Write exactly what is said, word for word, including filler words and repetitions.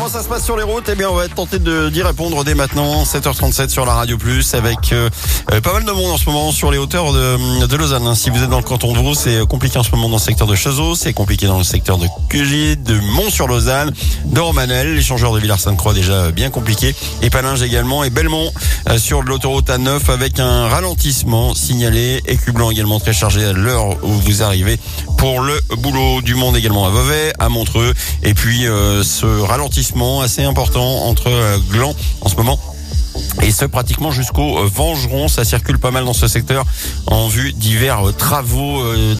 Comment ça se passe sur les routes? Eh bien, on va tenter de d'y répondre dès maintenant, sept heures trente-sept sur la Radio Plus, avec euh, pas mal de monde en ce moment sur les hauteurs de, de Lausanne. Si vous êtes dans le canton de Vaud, c'est compliqué en ce moment dans le secteur de Cheseaux, c'est compliqué dans le secteur de Cugy, de Mont-sur-Lausanne, de Romanel, l'échangeur de Villars-Sainte-Croix déjà bien compliqué, et Palinges également, et Belmont euh, sur l'autoroute A neuf avec un ralentissement signalé, Écublanc également très chargé à l'heure où vous arrivez pour le boulot, du monde également à Vevey, à Montreux, et puis euh, ce ralentissement assez important entre euh, Gland en ce moment et ce pratiquement jusqu'au euh, Vengeron. Ça circule pas mal dans ce secteur en vue divers euh, travaux euh,